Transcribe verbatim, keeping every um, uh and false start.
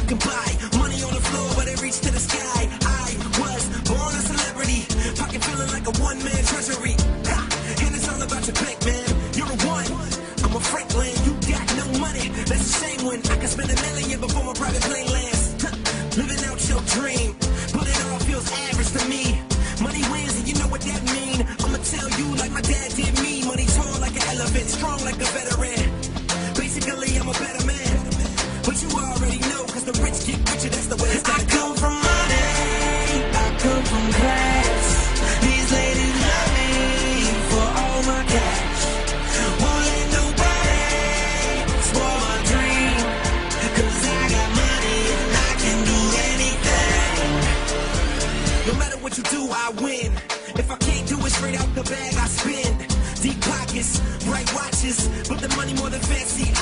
can buy. Money on the floor, but it reached to the sky. I was born a celebrity, pocket feeling like a one-man treasury. Ha! And it's all about your bank, man. You're a one, I'm a Franklin. You got no money, that's a shame when I can spend a million before my private plane lands. Living out your dream, but it all feels average to me. Money wins, and you know what that mean. I'ma tell you like my dad did me. Money tall like an elephant, strong like a veteran. Basically, I'm a better man. But you already know, cause the rich get richer, that's the way it's gotta I come from money, I come from class. These ladies love me for all my cash. Won't let nobody spoil my dream, cause I got money and I can do anything. No matter what you do, I win. If I can't do it straight out the bag, I spin. Deep pockets, bright watches, but the money more than fancy.